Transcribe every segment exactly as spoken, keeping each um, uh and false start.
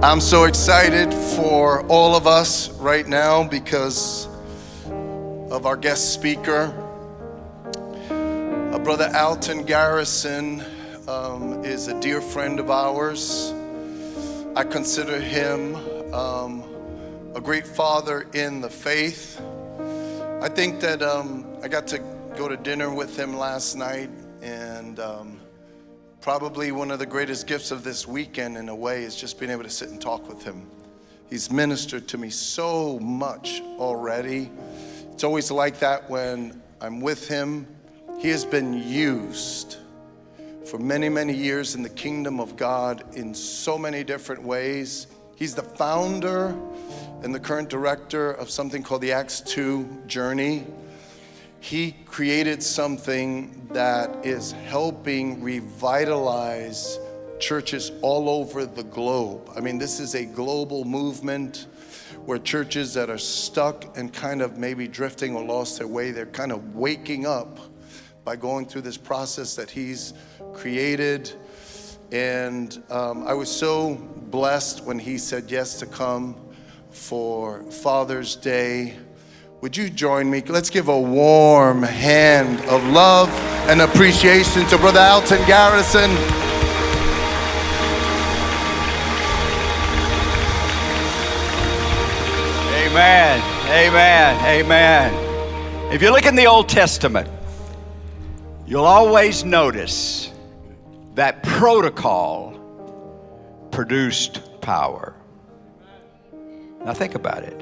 I'm so excited for all of us right now because of our guest speaker. Uh, Brother Alton Garrison um, is a dear friend of ours. I consider him um, a great father in the faith. I think that um, I got to go to dinner with him last night, and um, probably one of the greatest gifts of this weekend in a way is just being able to sit and talk with him. He's ministered to me so much already. It's always like that when I'm with him. He has been used for many, many years in the kingdom of God in so many different ways. He's the founder and the current director of something called the Acts two Journey. He created something that is helping revitalize churches all over the globe. I mean, this is a global movement where churches that are stuck and kind of maybe drifting or lost their way, they're kind of waking up by going through this process that he's created. And um, I was so blessed when he said yes to come for Father's Day. Would you join me? Let's give a warm hand of love and appreciation to Brother Alton Garrison. Amen, amen, amen. If you look in the Old Testament, you'll always notice that protocol produced power. Now think about it.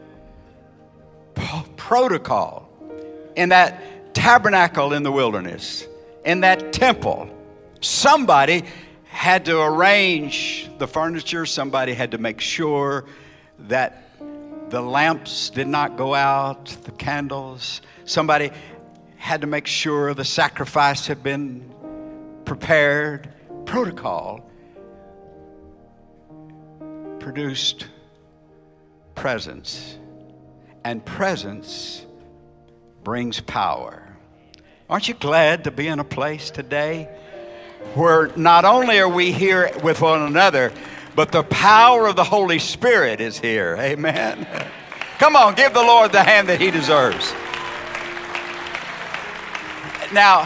Protocol in that tabernacle in the wilderness, in that temple, somebody had to arrange the furniture, somebody had to make sure that the lamps did not go out, the candles, somebody had to make sure the sacrifice had been prepared. Protocol produced presence. And presence brings power. Aren't you glad to be in a place today where not only are we here with one another, but the power of the Holy Spirit is here? Amen. Come on, give the Lord the hand that he deserves. Now,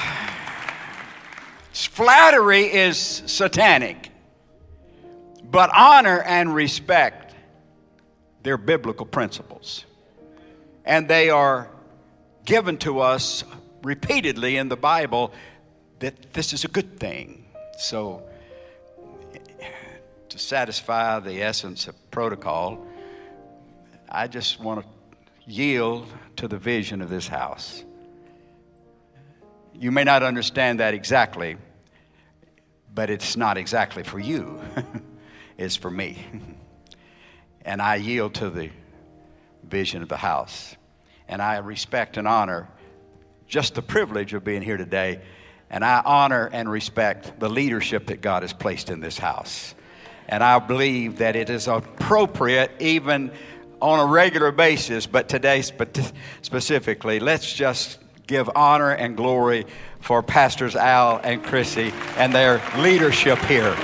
flattery is satanic, but honor and respect, they're biblical principles. And they are given to us repeatedly in the Bible that this is a good thing. So, to satisfy the essence of protocol, I just want to yield to the vision of this house. You may not understand that exactly, but it's not exactly for you. It's for me. And I yield to the vision of the house. And I respect and honor just the privilege of being here today. And I honor and respect the leadership that God has placed in this house. And I believe that it is appropriate even on a regular basis, but today specifically, let's just give honor and glory for Pastors Al and Chrissy and their leadership here.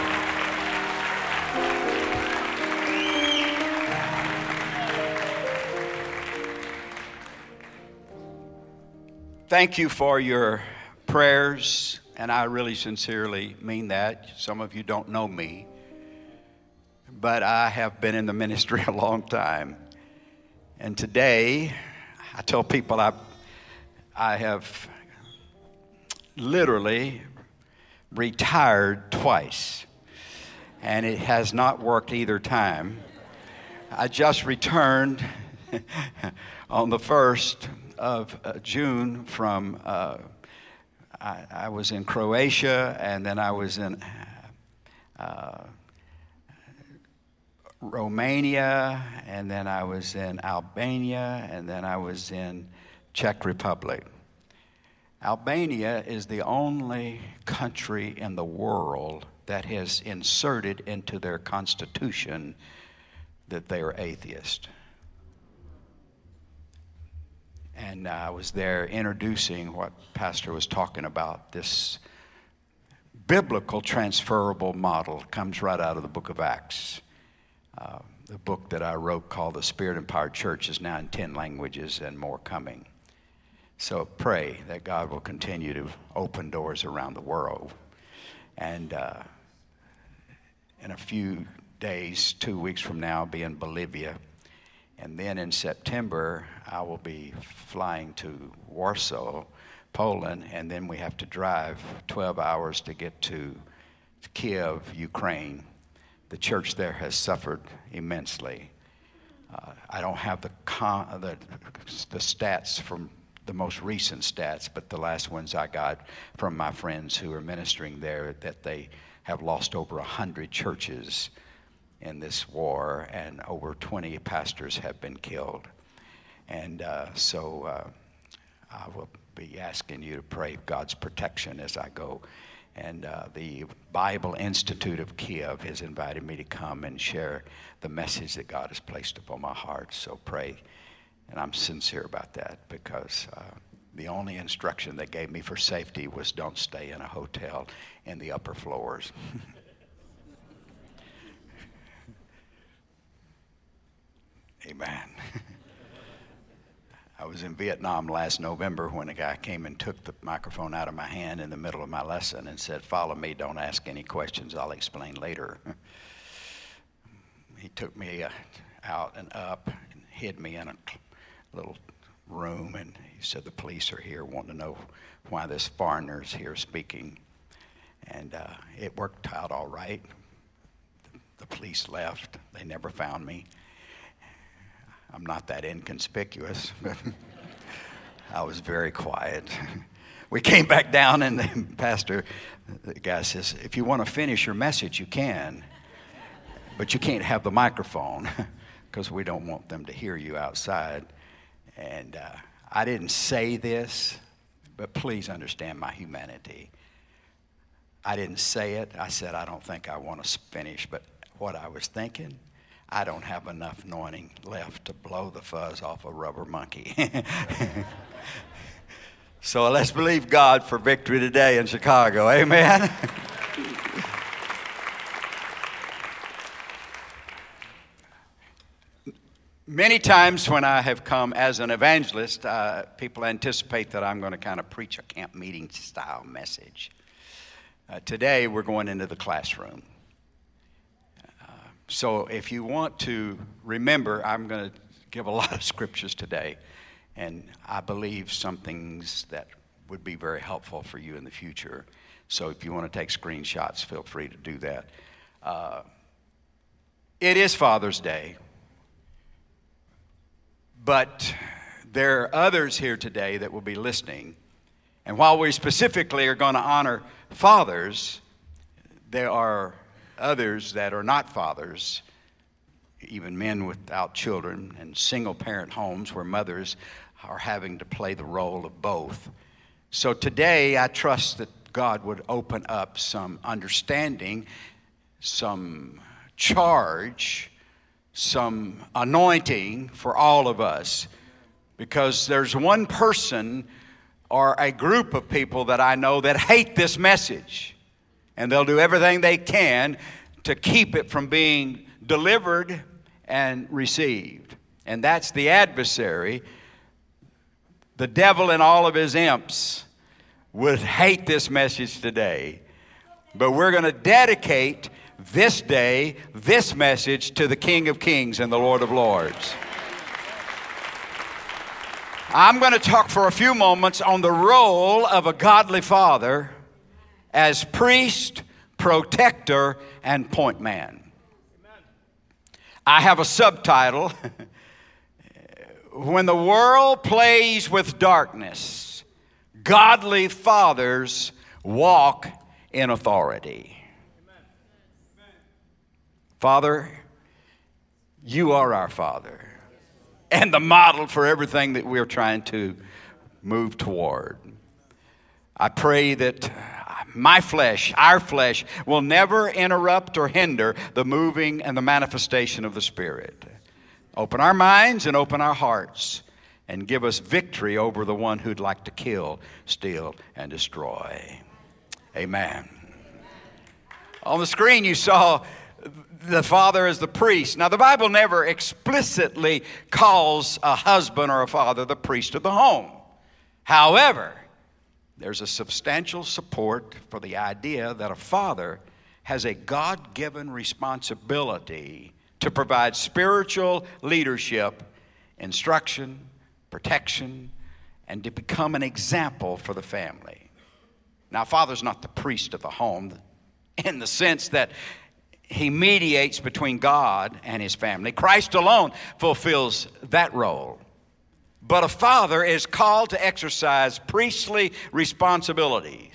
Thank you for your prayers, and I really sincerely mean that. Some of you don't know me, but I have been in the ministry a long time. And today, I tell people I, I have literally retired twice, and it has not worked either time. I just returned on the first of uh, June from, uh, I, I was in Croatia, and then I was in uh, Romania, and then I was in Albania, and then I was in Czech Republic. Albania is the only country in the world that has inserted into their constitution that they are atheist. And I was there introducing what Pastor was talking about. This biblical transferable model comes right out of the book of Acts. Uh, the book that I wrote called The Spirit Empowered Church is now in ten languages and more coming. So pray that God will continue to open doors around the world. And uh, in a few days, two weeks from now, I'll be in Bolivia. And then in September, I will be flying to Warsaw, Poland, and then we have to drive twelve hours to get to Kiev, Ukraine. The church there has suffered immensely. Uh, I don't have the, con- the the stats from the most recent stats, but the last ones I got from my friends who are ministering there, that they have lost over one hundred churches in this war, and over twenty pastors have been killed. And uh, so uh, I will be asking you to pray God's protection as I go. And uh, the Bible Institute of Kiev has invited me to come and share the message that God has placed upon my heart. So pray. And I'm sincere about that, because uh, the only instruction they gave me for safety was don't stay in a hotel in the upper floors. Amen. I was in Vietnam last November when a guy came and took the microphone out of my hand in the middle of my lesson and said, "Follow me, don't ask any questions, I'll explain later." He took me uh, out and up and hid me in a little room, and he said, "The police are here wanting to know why this foreigner's here speaking." And uh, it worked out all right. The police left. They never found me. I'm not that inconspicuous, but I was very quiet. We came back down, and the pastor, the guy says, "If you want to finish your message, you can, but you can't have the microphone because we don't want them to hear you outside." And uh, I didn't say this, but please understand my humanity. I didn't say it. I said, "I don't think I want to finish," but what I was thinking, I don't have enough anointing left to blow the fuzz off a rubber monkey. So let's believe God for victory today in Chicago. Amen. Many times when I have come as an evangelist, uh, people anticipate that I'm going to kind of preach a camp meeting style message. Uh, today we're going into the classroom. So if you want to remember, I'm going to give a lot of scriptures today, and I believe some things that would be very helpful for you in the future. So if you want to take screenshots, feel free to do that. Uh, it is Father's Day, but there are others here today that will be listening. And while we specifically are going to honor fathers, there are others that are not fathers, even men without children and single parent homes where mothers are having to play the role of both. So today I trust that God would open up some understanding, some charge, some anointing for all of us, because there's one person or a group of people that I know that hate this message. And they'll do everything they can to keep it from being delivered and received. And that's the adversary. The devil and all of his imps would hate this message today. But we're going to dedicate this day, this message, to the King of Kings and the Lord of Lords. I'm going to talk for a few moments on the role of a godly father as priest, protector, and point man. I have a subtitle, When the World Plays with Darkness, Godly Fathers Walk in Authority. Father, you are our Father and the model for everything that we're trying to move toward. I pray that my flesh, our flesh, will never interrupt or hinder the moving and the manifestation of the Spirit. Open our minds and open our hearts and give us victory over the one who'd like to kill, steal, and destroy. Amen. On the screen you saw the father is the priest. Now, the Bible never explicitly calls a husband or a father the priest of the home. However, there's a substantial support for the idea that a father has a God-given responsibility to provide spiritual leadership, instruction, protection, and to become an example for the family. Now, a father's not the priest of the home in the sense that he mediates between God and his family. Christ alone fulfills that role. But a father is called to exercise priestly responsibilities,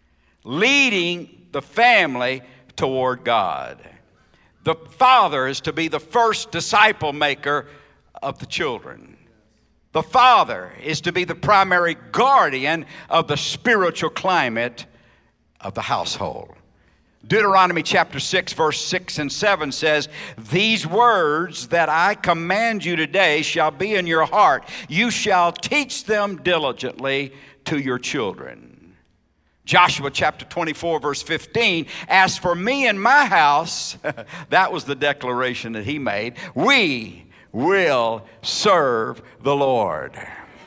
leading the family toward God. The father is to be the first disciple maker of the children. The father is to be the primary guardian of the spiritual climate of the household. Deuteronomy chapter six, verse six and seven says, "These words that I command you today shall be in your heart. You shall teach them diligently to your children." Joshua chapter twenty-four, verse fifteen, "As for me and my house," that was the declaration that he made, "we will serve the Lord."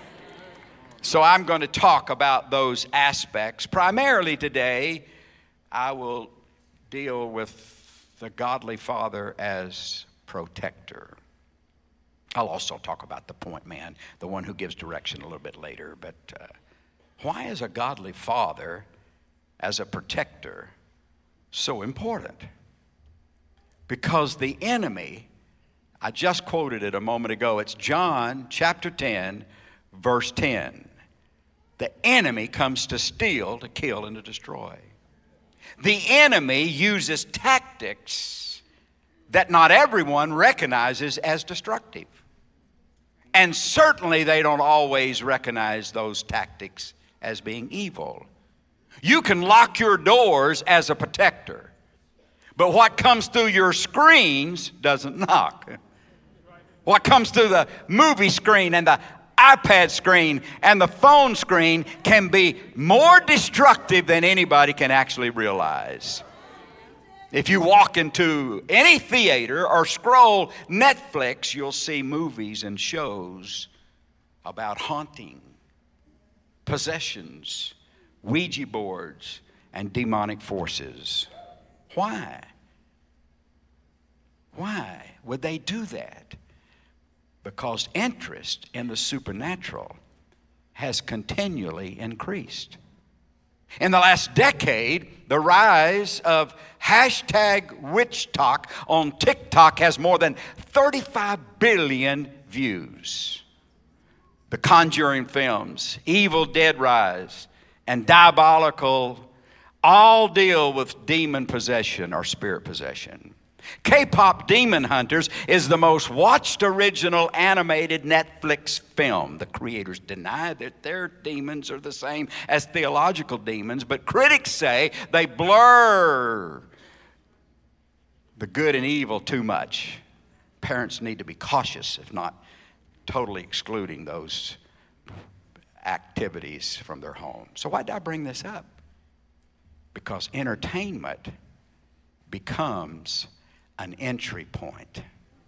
So I'm going to talk about those aspects. Primarily today, I will deal with the godly father as protector. I'll also talk about the point man, the one who gives direction, a little bit later. But uh, why is a godly father as a protector so important? Because the enemy, I just quoted it a moment ago, it's John chapter ten, verse ten. The enemy comes to steal, to kill, and to destroy. The enemy uses tactics that not everyone recognizes as destructive. And certainly they don't always recognize those tactics as being evil. You can lock your doors as a protector, but what comes through your screens doesn't knock. What comes through the movie screen and the iPad screen and the phone screen can be more destructive than anybody can actually realize. If you walk into any theater or scroll Netflix, you'll see movies and shows about haunting, possessions, Ouija boards, and demonic forces. Why? Why would they do that? Because interest in the supernatural has continually increased. In the last decade, the rise of hashtag witch talk on TikTok has more than thirty-five billion views. The Conjuring films, Evil Dead Rise, and Diabolical all deal with demon possession or spirit possession. K-pop Demon Hunters is the most watched original animated Netflix film. The creators deny that their demons are the same as theological demons, but critics say they blur the good and evil too much. Parents need to be cautious, if not totally excluding those activities from their home. So why did I bring this up? Because entertainment becomes an entry point.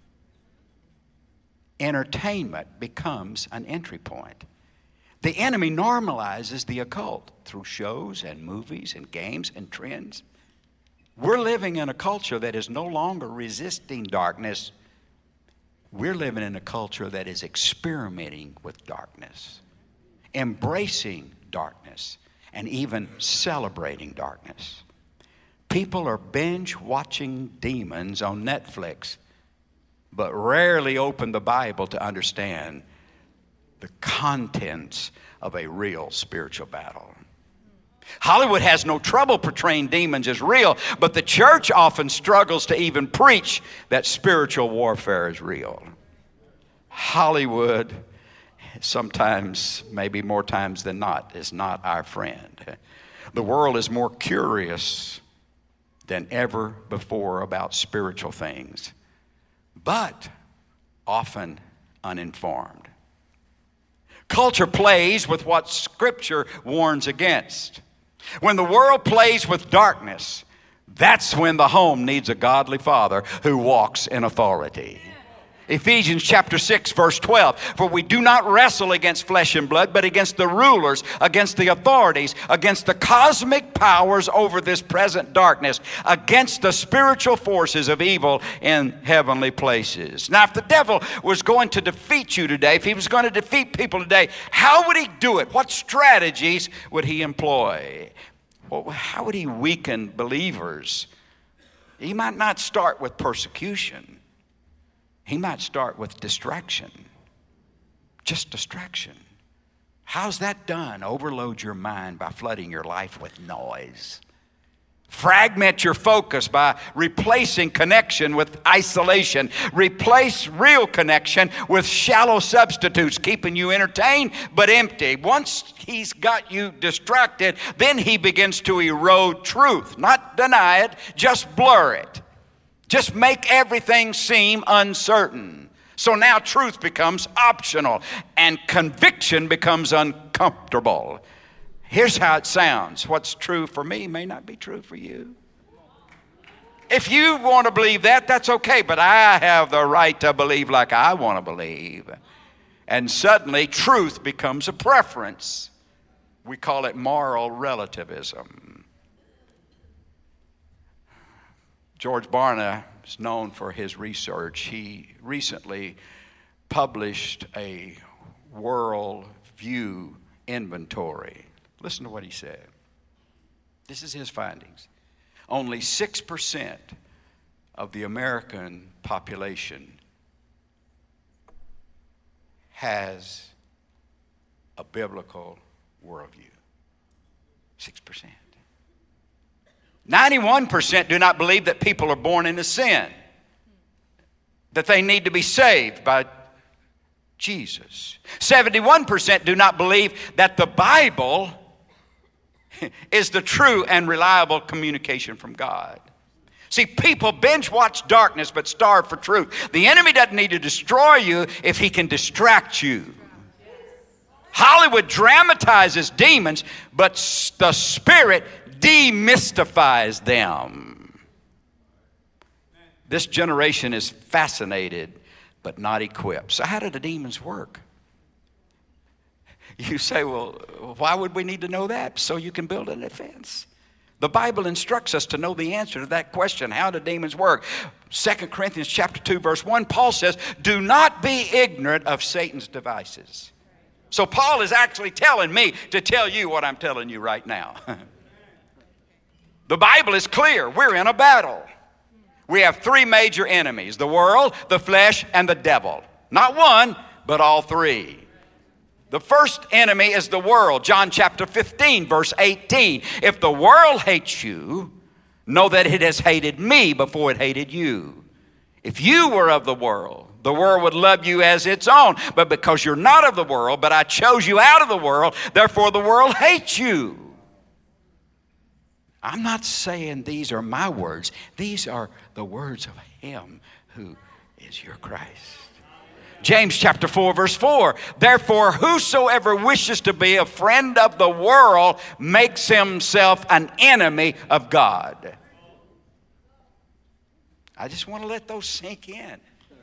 Entertainment becomes an entry point. The enemy normalizes the occult through shows and movies and games and trends. We're living in a culture that is no longer resisting darkness. We're living in a culture that is experimenting with darkness, embracing darkness, and even celebrating darkness. People are binge watching demons on Netflix, but rarely open the Bible to understand the contents of a real spiritual battle. Hollywood has no trouble portraying demons as real, but the church often struggles to even preach that spiritual warfare is real. Hollywood, sometimes, maybe more times than not, is not our friend. The world is more curious than ever before about spiritual things, but often uninformed. Culture plays with what Scripture warns against. When the world plays with darkness, That's when the home needs a godly father who walks in authority. Ephesians chapter six, verse twelve. For we do not wrestle against flesh and blood, but against the rulers, against the authorities, against the cosmic powers over this present darkness, against the spiritual forces of evil in heavenly places. Now, if the devil was going to defeat you today, if he was going to defeat people today, how would he do it? What strategies would he employ? Well, how would he weaken believers? He might not start with persecution. He might start with distraction. Just distraction. How's that done? Overload your mind by flooding your life with noise. Fragment your focus by replacing connection with isolation. Replace real connection with shallow substitutes, keeping you entertained but empty. Once he's got you distracted, then he begins to erode truth. Not deny it, just blur it. Just make everything seem uncertain. So now truth becomes optional and conviction becomes uncomfortable. Here's how it sounds. What's true for me may not be true for you. If you want to believe that, that's okay, but I have the right to believe like I want to believe. And suddenly truth becomes a preference. We call it moral relativism. George Barna is known for his research. He recently published a world view inventory. Listen to what he said. This is his findings. Only six percent of the American population has a biblical worldview. six percent. ninety-one percent do not believe that people are born into sin, that they need to be saved by Jesus. seventy-one percent do not believe that the Bible is the true and reliable communication from God. See, people binge watch darkness but starve for truth. The enemy doesn't need to destroy you if he can distract you. Hollywood dramatizes demons, but the Spirit demystifies them. This generation is fascinated but not equipped. So how do the demons work? You say, well, why would we need to know that? So you can build a defense. The Bible instructs us to know the answer to that question. How do demons work? Second Corinthians chapter two, verse one, Paul says, do not be ignorant of Satan's devices. So Paul is actually telling me to tell you what I'm telling you right now. The Bible is clear. We're in a battle. We have three major enemies: the world, the flesh, and the devil. Not one, but all three. The first enemy is the world. John chapter fifteen, verse eighteen. If the world hates you, know that it has hated me before it hated you. If you were of the world, the world would love you as its own. But because you're not of the world, but I chose you out of the world, therefore the world hates you. I'm not saying these are my words. These are the words of Him who is your Christ. James chapter four, verse four. Therefore, whosoever wishes to be a friend of the world makes himself an enemy of God. I just want to let those sink in.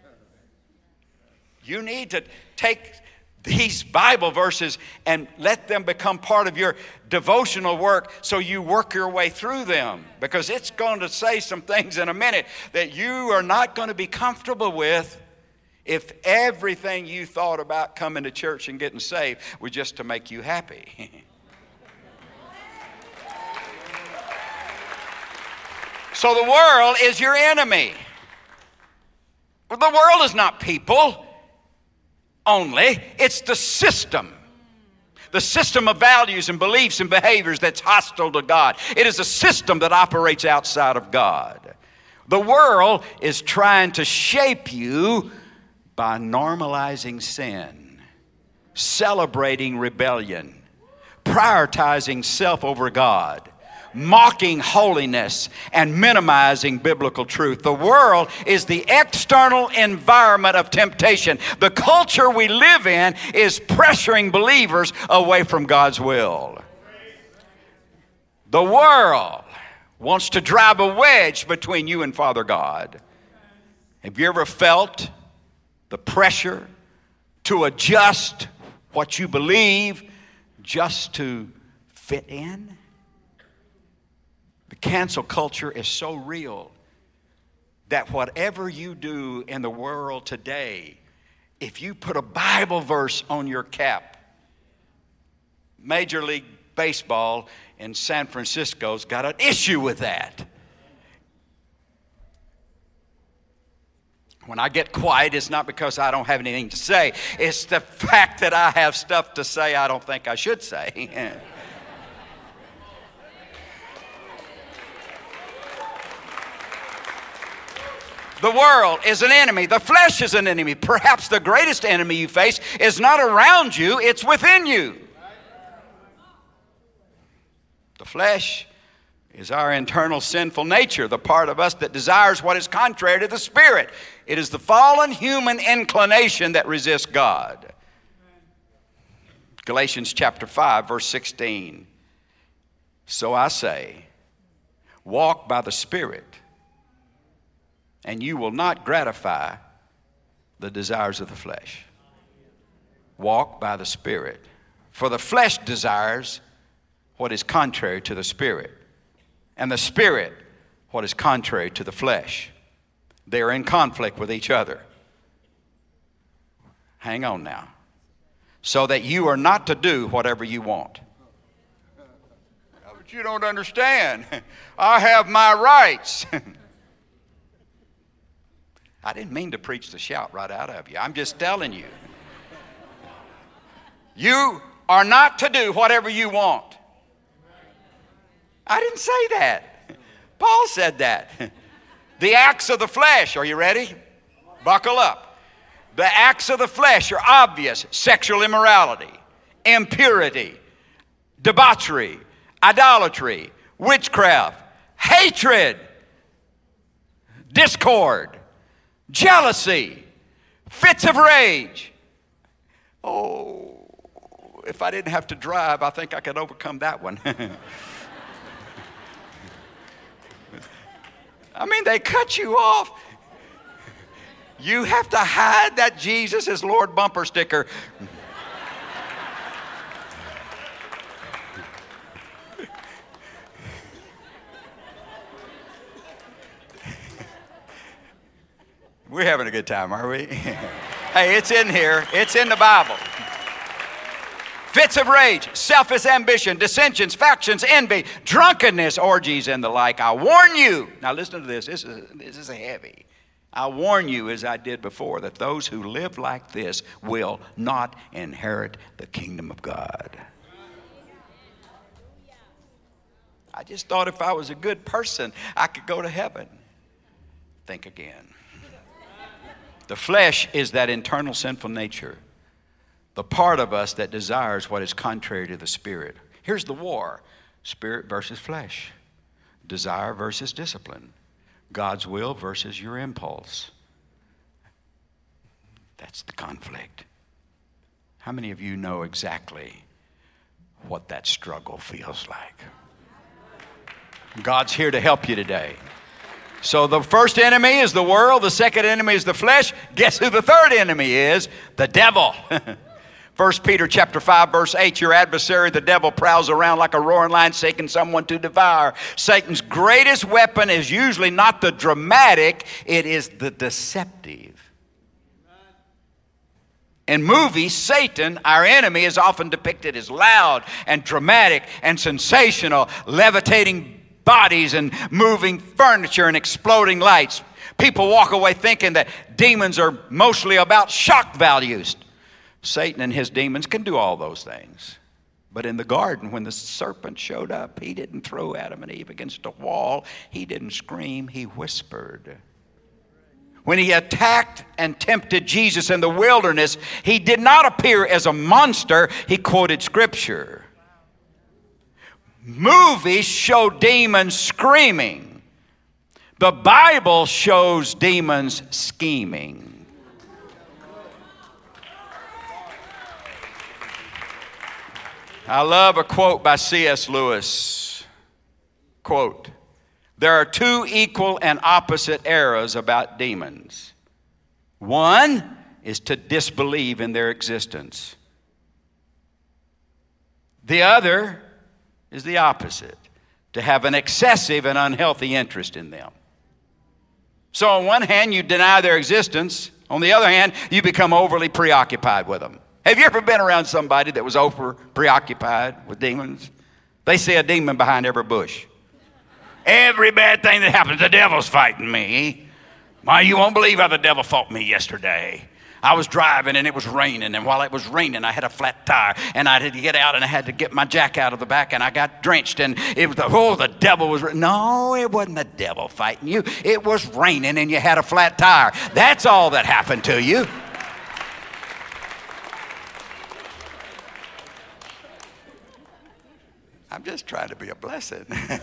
You need to take these Bible verses and let them become part of your devotional work so you work your way through them. Because it's going to say some things in a minute that you are not going to be comfortable with if everything you thought about coming to church and getting saved was just to make you happy. So the world is your enemy. The world is not people only. It's the system. The system of values and beliefs and behaviors that's hostile to God. It is a system that operates outside of God. The world is trying to shape you by normalizing sin, celebrating rebellion, prioritizing self over God, mocking holiness, and minimizing biblical truth. The world is the external environment of temptation. The culture we live in is pressuring believers away from God's will. The world wants to drive a wedge between you and Father God. Have you ever felt the pressure to adjust what you believe just to fit in? The cancel culture is so real that whatever you do in the world today, if you put a Bible verse on your cap, Major League Baseball in San Francisco's got an issue with that. When I get quiet, it's not because I don't have anything to say. It's the fact that I have stuff to say I don't think I should say. The world is an enemy. The flesh is an enemy. Perhaps the greatest enemy you face is not around you, it's within you. The flesh is our internal sinful nature, the part of us that desires what is contrary to the Spirit. It is the fallen human inclination that resists God. Galatians chapter five, verse sixteen. So I say, walk by the Spirit, and you will not gratify the desires of the flesh. Walk by the Spirit. For the flesh desires what is contrary to the Spirit, and the Spirit what is contrary to the flesh. They are in conflict with each other. Hang on now. So that you are not to do whatever you want. But you don't understand. I have my rights. I didn't mean to preach the shout right out of you. I'm just telling you. You are not to do whatever you want. I didn't say that. Paul said that. The acts of the flesh, are you ready? Buckle up. The acts of the flesh are obvious: sexual immorality, impurity, debauchery, idolatry, witchcraft, hatred, discord, jealousy, fits of rage. Oh, if I didn't have to drive, I think I could overcome that one. I mean, they cut you off. You have to hide that Jesus is Lord bumper sticker. We're having a good time, are we? Hey, it's in here. It's in the Bible. Fits of rage, selfish ambition, dissensions, factions, envy, drunkenness, orgies, and the like. I warn you. Now listen to this. This is, this is heavy. I warn you, as I did before, that those who live like this will not inherit the kingdom of God. I just thought if I was a good person, I could go to heaven. Think again. The flesh is that internal sinful nature, the part of us that desires what is contrary to the Spirit. Here's the war: spirit versus flesh, desire versus discipline, God's will versus your impulse. That's the conflict. How many of you know exactly what that struggle feels like? God's here to help you today. So the first enemy is the world, the second enemy is the flesh. Guess who the third enemy is? The devil. First Peter chapter five, verse eight, your adversary, the devil, prowls around like a roaring lion seeking someone to devour. Satan's greatest weapon is usually not the dramatic, it is the deceptive. In movies, Satan, our enemy, is often depicted as loud and dramatic and sensational, levitating bodies and moving furniture and exploding lights. People walk away thinking that demons are mostly about shock values. Satan and his demons can do all those things. But in the garden, when the serpent showed up, he didn't throw Adam and Eve against a wall. He didn't scream, he whispered. When he attacked and tempted Jesus in the wilderness, he did not appear as a monster. He quoted scripture. Movies show demons screaming. The Bible shows demons scheming. I love a quote by C S Lewis. Quote, There are two equal and opposite errors about demons. One is to disbelieve in their existence. The other is the opposite, to have an excessive and unhealthy interest in them. So on one hand, you deny their existence. On the other hand, you become overly preoccupied with them. Have you ever been around somebody that was over preoccupied with demons? They see a demon behind every bush. Every bad thing that happens, the devil's fighting me. Why, you won't believe how the devil fought me yesterday. I was driving and it was raining, and while it was raining, I had a flat tire, and I had to get out and I had to get my jack out of the back, and I got drenched, and it was the, oh, the devil was, no, it wasn't the devil fighting you. It was raining and you had a flat tire. That's all that happened to you. I'm just trying to be a blessing.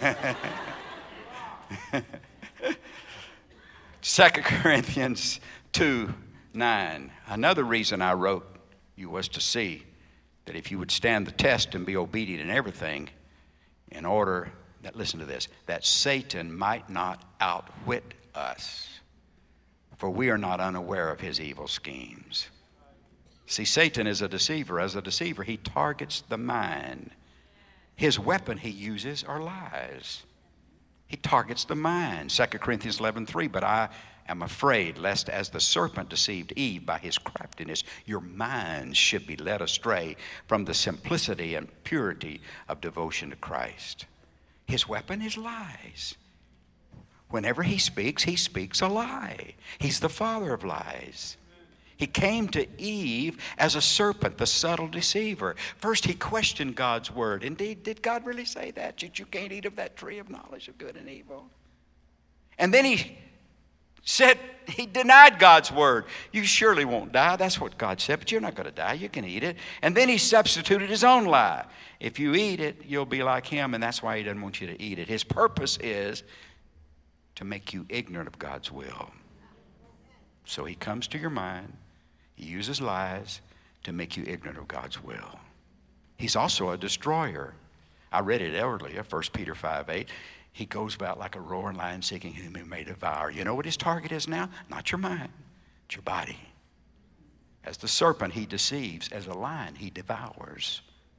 Second Corinthians two nine. Another reason I wrote you was to see that if you would stand the test and be obedient in everything, in order that, listen to this, that Satan might not outwit us, for we are not unaware of his evil schemes. See, Satan is a deceiver. As a deceiver, he targets the mind. His weapon he uses are lies. He targets the mind. Second Corinthians eleven three, but I am afraid lest as the serpent deceived Eve by his craftiness, your minds should be led astray from the simplicity and purity of devotion to Christ. His weapon is lies. Whenever he speaks, he speaks a lie. He's the father of lies. He came to Eve as a serpent, the subtle deceiver. First, he questioned God's word. Indeed, did God really say that? That you can't eat of that tree of knowledge of good and evil? And then he said, he denied God's word. You surely won't die. That's what God said, but you're not going to die. You can eat it. And then he substituted his own lie. If you eat it, you'll be like him, and that's why he doesn't want you to eat it. His purpose is to make you ignorant of God's will. So he comes to your mind. He uses lies to make you ignorant of God's will. He's also a destroyer. I read it earlier, First Peter five eight. He goes about like a roaring lion seeking whom he may devour. You know what his target is now? Not your mind, it's your body. As the serpent, he deceives. As a lion, he devours.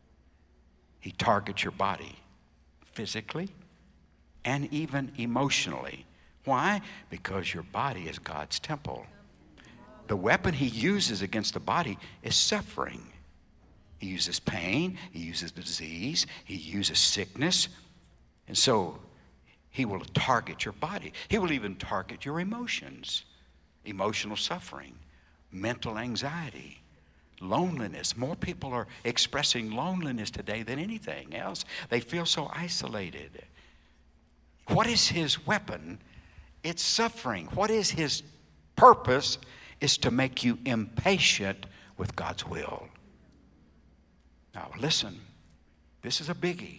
He targets your body physically and even emotionally. Why? Because your body is God's temple. The weapon he uses against the body is suffering. He uses pain, he uses disease, he uses sickness. And so he will target your body. He will even target your emotions, emotional suffering, mental anxiety, loneliness. More people are expressing loneliness today than anything else. They feel so isolated. What is his weapon? It's suffering. What is his purpose? Is to make you impatient with God's will. Now listen, this is a biggie.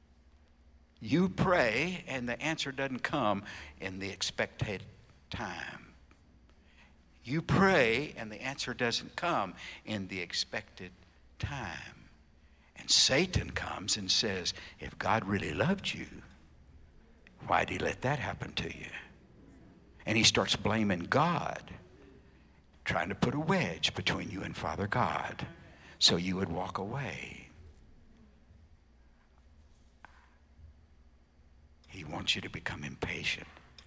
You pray and the answer doesn't come in the expected time. You pray and the answer doesn't come in the expected time. And Satan comes and says, if God really loved you, why'd he let that happen to you? And he starts blaming God, trying to put a wedge between you and Father God so you would walk away. He wants you to become impatient.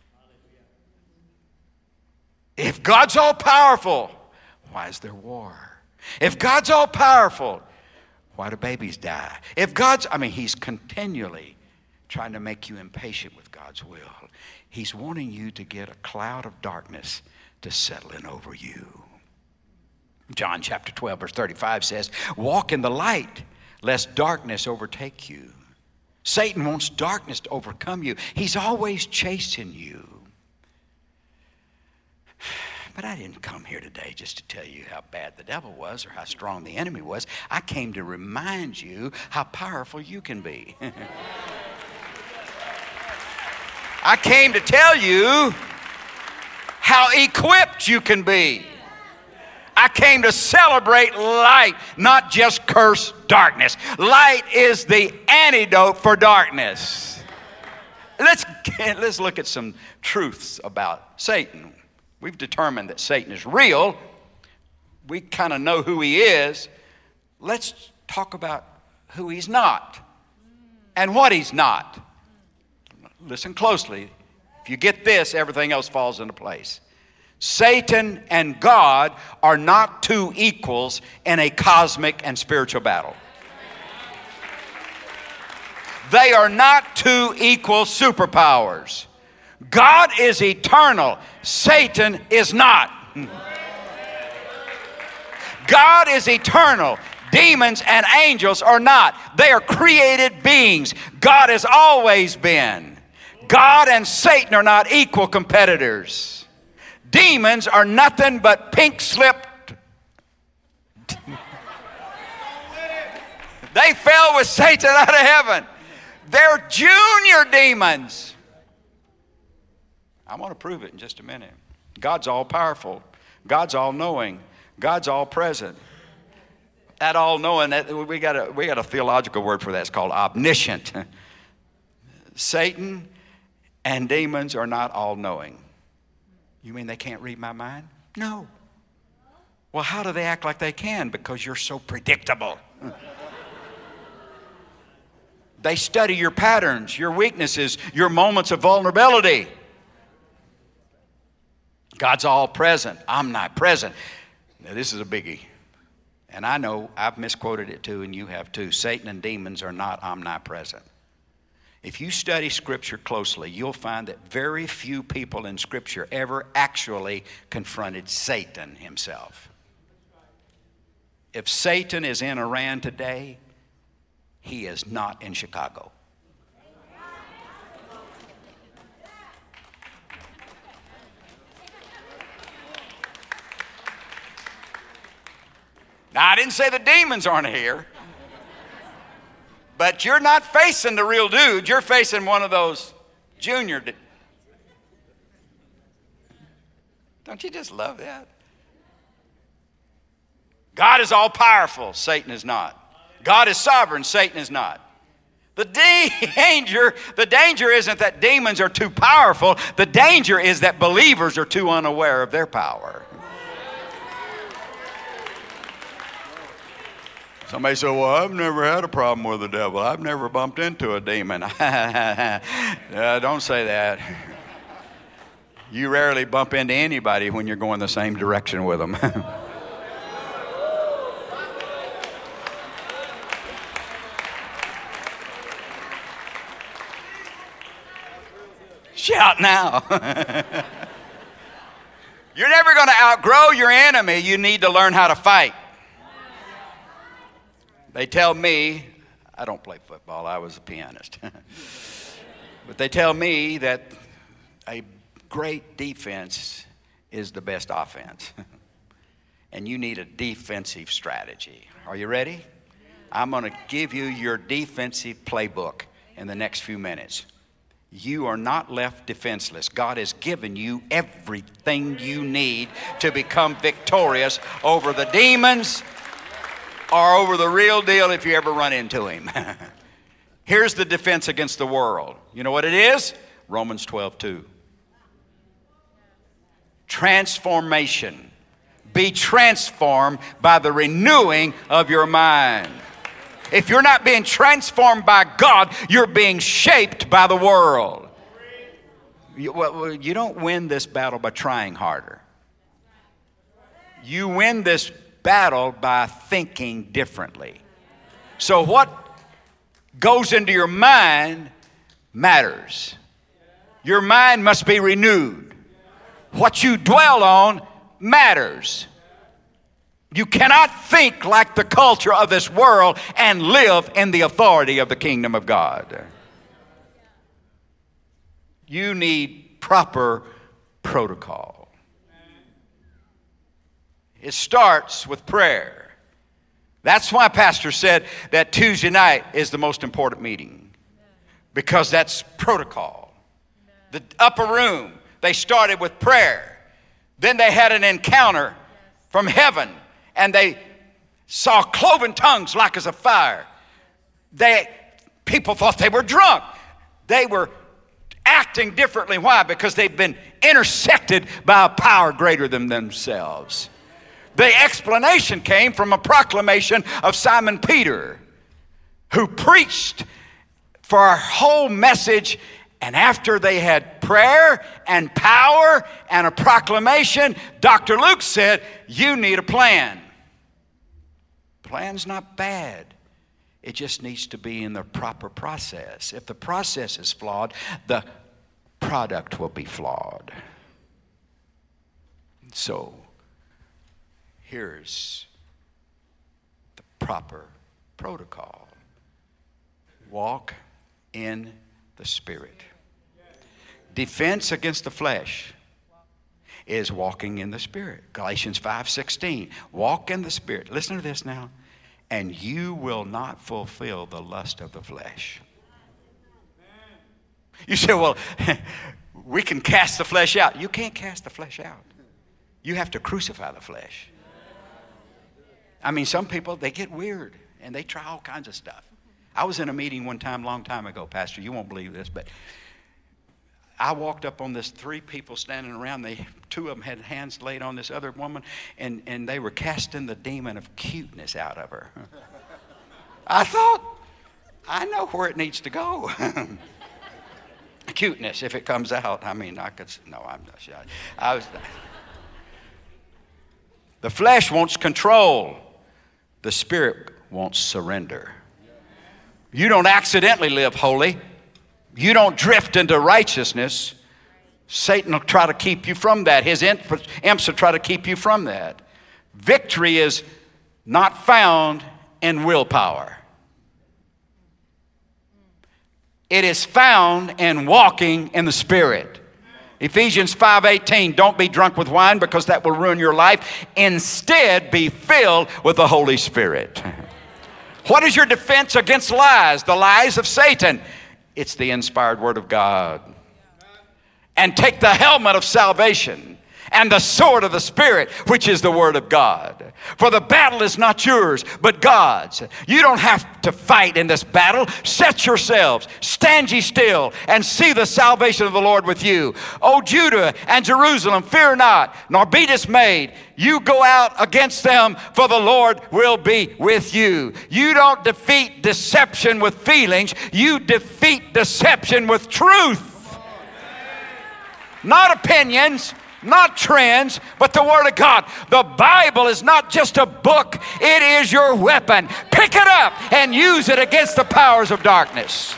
If God's all powerful, why is there war? If God's all powerful, why do babies die? If God's, I mean, he's continually trying to make you impatient with God's will. He's wanting you to get a cloud of darkness to settle in over you. John chapter twelve verse thirty-five says, walk in the light lest darkness overtake you. Satan wants darkness to overcome you. He's always chasing you. But I didn't come here today just to tell you how bad the devil was or how strong the enemy was. I came to remind you how powerful you can be. I came to tell you how equipped you can be. I came to celebrate light, not just curse darkness. Light is the antidote for darkness. let's, let's look at some truths about Satan. We've determined that Satan is real. We kind of know who he is. Let's talk about who he's not and what he's not. Listen closely. If you get this, everything else falls into place. Satan and God are not two equals in a cosmic and spiritual battle. They are not two equal superpowers. God is eternal. Satan is not. God is eternal. Demons and angels are not. They are created beings. God has always been. God and Satan are not equal competitors. Demons are nothing but pink-slipped. They fell with Satan out of heaven. They're junior demons. I'm going to prove it in just a minute. God's all-powerful. God's all-knowing. God's all-present. That all-knowing, that we got a we got a theological word for that. It's called omniscient. Satan and demons are not all-knowing. You mean they can't read my mind? No. Well, how do they act like they can? Because you're so predictable. They study your patterns, your weaknesses, your moments of vulnerability. God's all present, omnipresent. Now, this is a biggie. And I know I've misquoted it too, and you have too. Satan and demons are not omnipresent. If you study Scripture closely, you'll find that very few people in Scripture ever actually confronted Satan himself. If Satan is in Iran today, he is not in Chicago. Now, I didn't say the demons aren't here, but you're not facing the real dude. You're facing one of those junior. De- Don't you just love that? God is all powerful. Satan is not. God is sovereign. Satan is not. The danger, the danger isn't that demons are too powerful. The danger is that believers are too unaware of their power. Somebody said, well, I've never had a problem with the devil. I've never bumped into a demon. uh, don't say that. You rarely bump into anybody when you're going the same direction with them. Shout now. You're never going to outgrow your enemy. You need to learn how to fight. They tell me, I don't play football, I was a pianist. But they tell me that a great defense is the best offense. And you need a defensive strategy. Are you ready? I'm going to give you your defensive playbook in the next few minutes. You are not left defenseless. God has given you everything you need to become victorious over the demons or over the real deal if you ever run into him. Here's the defense against the world. You know what it is? Romans twelve two. Transformation. Be transformed by the renewing of your mind. If you're not being transformed by God, you're being shaped by the world. You, well, you don't win this battle by trying harder. You win this battle by thinking differently. So what goes into your mind matters. Your mind must be renewed. What you dwell on matters. You cannot think like the culture of this world and live in the authority of the kingdom of God. You need proper protocol. It starts with prayer. That's why Pastor said that Tuesday night is the most important meeting, because that's protocol. The upper room, they started with prayer. Then they had an encounter from heaven, and they saw cloven tongues like as a fire. They, people thought they were drunk. They were acting differently. Why? Because they've been intersected by a power greater than themselves. The explanation came from a proclamation of Simon Peter, who preached for our whole message. And after they had prayer and power and a proclamation, Doctor Luke said, you need a plan. Plan's not bad. It just needs to be in the proper process. If the process is flawed, the product will be flawed. So, here's the proper protocol. Walk in the Spirit. Defense against the flesh is walking in the Spirit. Galatians five sixteen. Walk in the Spirit. Listen to this now. And you will not fulfill the lust of the flesh. You say, well, we can cast the flesh out. You can't cast the flesh out. You have to crucify the flesh. I mean, some people, they get weird and they try all kinds of stuff. I was in a meeting one time, long time ago, Pastor. You won't believe this, but I walked up on this three people standing around. They, two of them had hands laid on this other woman, and, and they were casting the demon of cuteness out of her. I thought, I know where it needs to go. Cuteness, if it comes out. I mean, I could, no, I'm not shy. I was, the flesh wants control. The Spirit wants surrender. You don't accidentally live holy. You don't drift into righteousness. Satan will try to keep you from that. His imps will try to keep you from that. Victory is not found in willpower. It is found in walking in the Spirit. Ephesians five eighteen, don't be drunk with wine because that will ruin your life. Instead, be filled with the Holy Spirit. What is your defense against lies? The lies of Satan. It's the inspired word of God. And take the helmet of salvation and the sword of the Spirit, which is the word of God. For the battle is not yours, but God's. You don't have to fight in this battle. Set yourselves, stand ye still, and see the salvation of the Lord with you. O Judah and Jerusalem, fear not, nor be dismayed. You go out against them, for the Lord will be with you. You don't defeat deception with feelings. You defeat deception with truth. Not opinions, not trends, but the Word of God. The Bible is not just a book. It is your weapon. Pick it up and use it against the powers of darkness.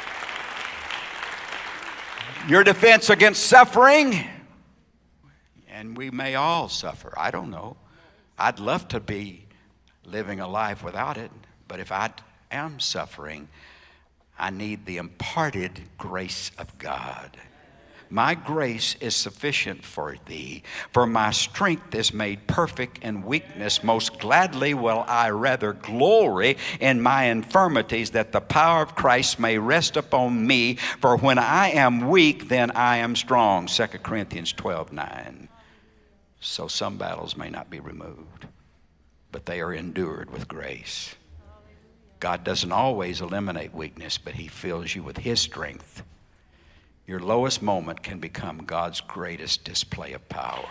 Your defense against suffering, and we may all suffer. I don't know. I'd love to be living a life without it, but if I am suffering, I need the imparted grace of God. My grace is sufficient for thee, for my strength is made perfect in weakness. Most gladly will I rather glory in my infirmities, that the power of Christ may rest upon me. For when I am weak, then I am strong. Second Corinthians twelve nine. So some battles may not be removed, but they are endured with grace. God doesn't always eliminate weakness, but He fills you with His strength. Your lowest moment can become God's greatest display of power.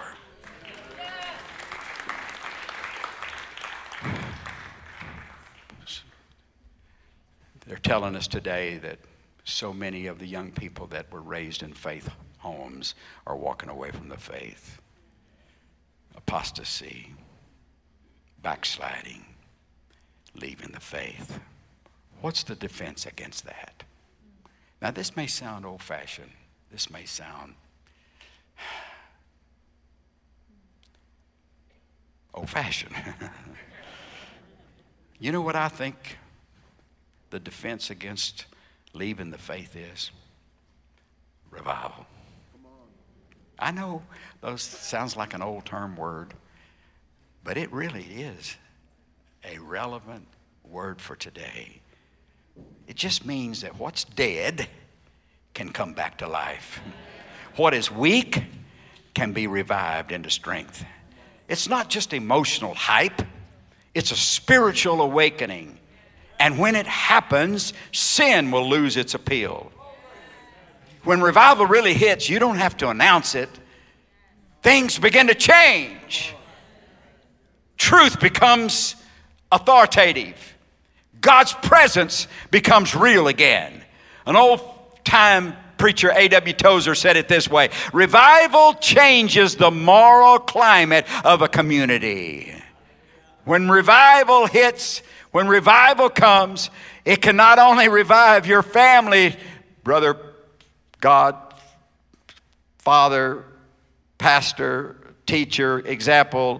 They're telling us today that so many of the young people that were raised in faith homes are walking away from the faith. Apostasy, backsliding, leaving the faith. What's the defense against that? Now, this may sound old-fashioned. This may sound old-fashioned. You know what I think the defense against leaving the faith is? Revival. I know those sounds like an old-term word, but it really is a relevant word for today. It just means that what's dead can come back to life. What is weak can be revived into strength. It's not just emotional hype. It's a spiritual awakening. And when it happens, sin will lose its appeal. When revival really hits, you don't have to announce it. Things begin to change. Truth becomes authoritative. God's presence becomes real again. An old-time preacher, A W Tozer, said it this way: revival changes the moral climate of a community. When revival hits, when revival comes, it can not only revive your family, brother, God, father, pastor, teacher, example,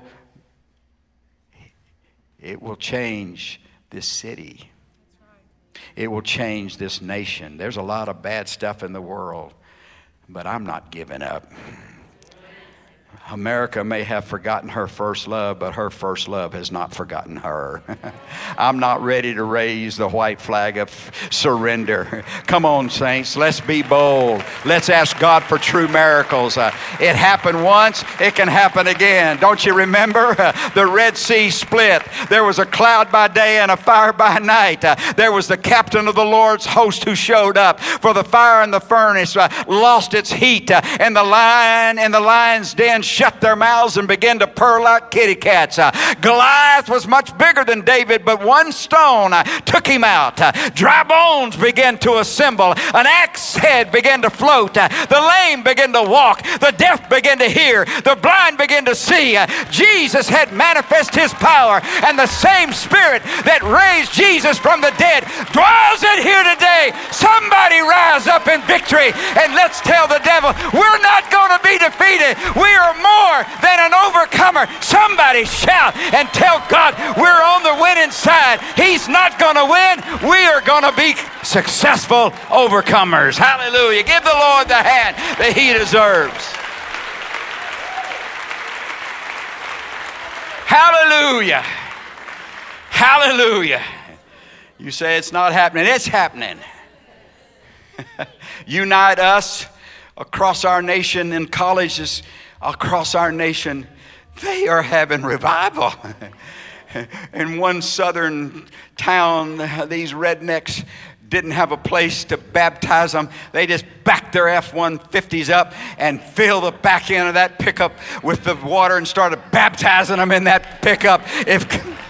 it will change this city. It will change this nation. There's a lot of bad stuff in the world, but I'm not giving up. America may have forgotten her first love, but her first love has not forgotten her. I'm not ready to raise the white flag of surrender. Come on, saints, let's be bold. Let's ask God for true miracles. Uh, it happened once, it can happen again. Don't you remember? Uh, the Red Sea split. There was a cloud by day and a fire by night. Uh, there was the captain of the Lord's host who showed up. For the fire in the furnace uh, lost its heat, uh, and the lion in the lion's den shut their mouths and began to purr like kitty cats. Uh, Goliath was much bigger than David, but one stone uh, took him out. Uh, dry bones began to assemble. An axe head began to float. Uh, the lame began to walk. The deaf began to hear. The blind began to see. Uh, Jesus had manifest his power, and the same Spirit that raised Jesus from the dead dwells in here today. Somebody rise up in victory, and let's tell the devil, we're not going to be defeated. We are more than an overcomer. Somebody shout and tell God we're on the winning side. He's not going to win. We are going to be successful overcomers. Hallelujah. Give the Lord the hand that he deserves. Hallelujah. Hallelujah. You say it's not happening. It's happening. Unite us across our nation in colleges. Across our nation, they are having revival. In one southern town, these rednecks didn't have a place to baptize them. They just backed their F one fifties up and filled the back end of that pickup with the water and started baptizing them in that pickup. If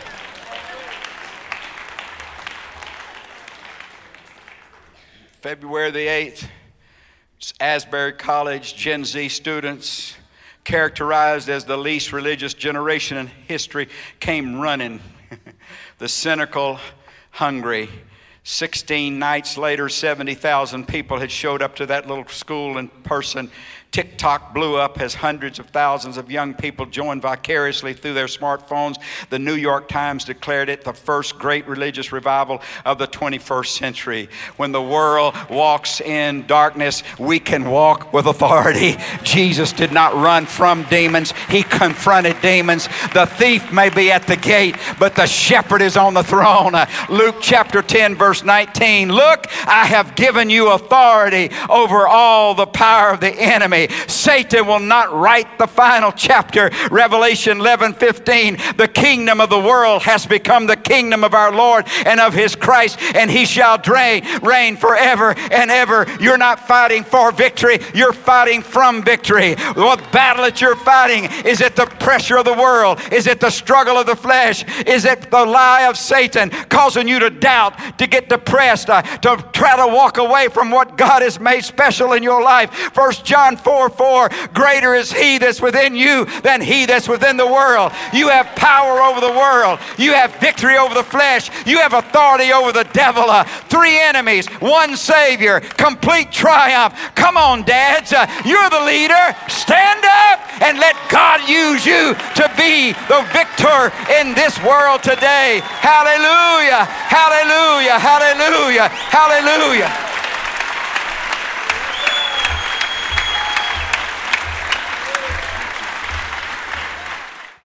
February the eighth, Asbury College Gen Z students, characterized as the least religious generation in history, came running. The cynical, hungry. sixteen nights later, seventy thousand people had showed up to that little school in person. TikTok blew up as hundreds of thousands of young people joined vicariously through their smartphones. The New York Times declared it the first great religious revival of the twenty-first century. When the world walks in darkness, we can walk with authority. Jesus did not run from demons. He confronted demons. The thief may be at the gate, but the shepherd is on the throne. Uh, Luke chapter ten, verse nineteen. Look, I have given you authority over all the power of the enemy. Satan will not write the final chapter. Revelation eleven fifteen. The kingdom of the world has become the kingdom of our Lord and of his Christ, and he shall reign, reign forever and ever. You're not fighting for victory. You're fighting from victory. What battle that you're fighting? Is it the pressure of the world? Is it the struggle of the flesh? Is it the lie of Satan causing you to doubt, to get depressed, uh, to try to walk away from what God has made special in your life? First John four four, greater is he that's within you than he that's within the world. You have power over the world. You have victory over the flesh. You have authority over the devil. Uh, three enemies, one Savior, complete triumph. Come on, dads. Uh, you're the leader. Stand up and let God use you to be the victor in this world today. Hallelujah. Hallelujah. Hallelujah. Hallelujah.